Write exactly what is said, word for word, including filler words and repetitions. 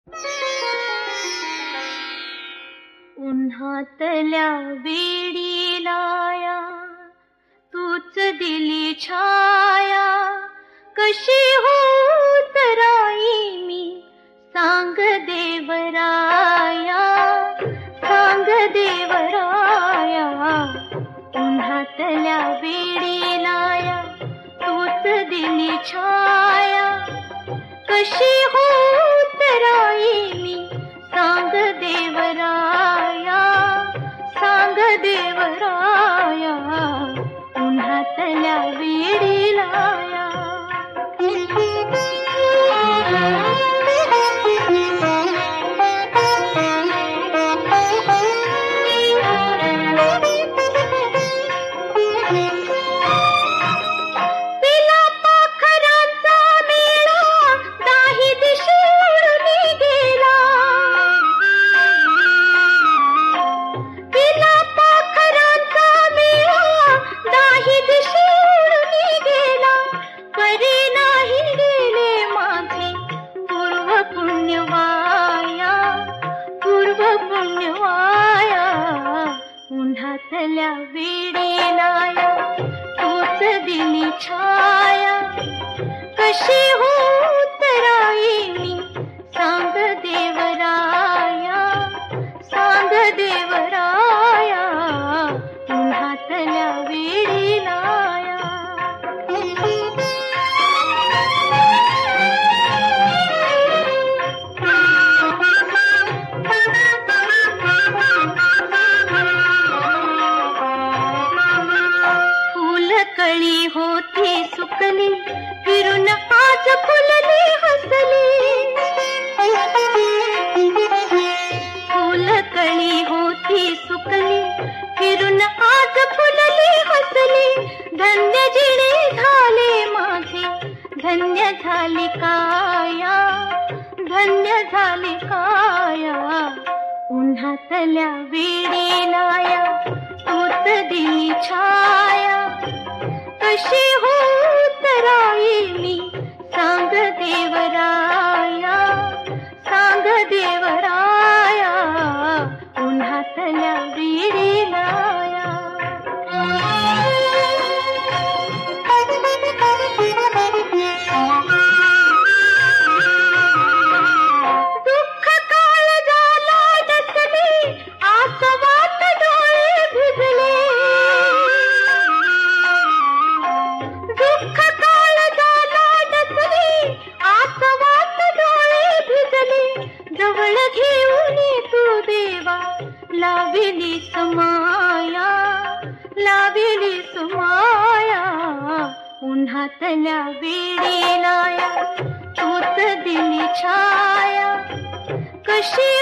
उन्हातल्या वेडीलाया तूच दिली छाया, कशी होत राई मी सांग देवराया, सांग देवराया. उन्हातल्या वेडीलाया तूच दिली छाया, कशी होत राई मी सांग देवराया, सांग देवराया. उन्हातल्या वेडीलाया. उन्हातल्या वेडीलाया तूच दिली छाया, कशी होत राई मी सांग देवराया, सांग देवराया. उन्हातल्या वेडीलाया. कळी होती सुकली फिरून आज फुलली हसली, फुल कळी होती सुकली फिरून आज फुलली हसली. धन्य जिणे झाले माझे धन्य झाली काया, धन्य झाली काया. उन्हातल्या वेडीलाया तूच दिली छाया, कशी होत राई मी सांग देवराया, सांग देवराया. उन्हातल्या वेडीलाया. दुःख काळ झाला डसले आसवात डोळे भिजले, दुःख काळ झाला डसले आसवात डोळे भिजले. जवळ घेऊन तू देवा लाविली समाया, लाविली समाया. उन्हातल्या वेडीलाया तूच दिली छाया, कशी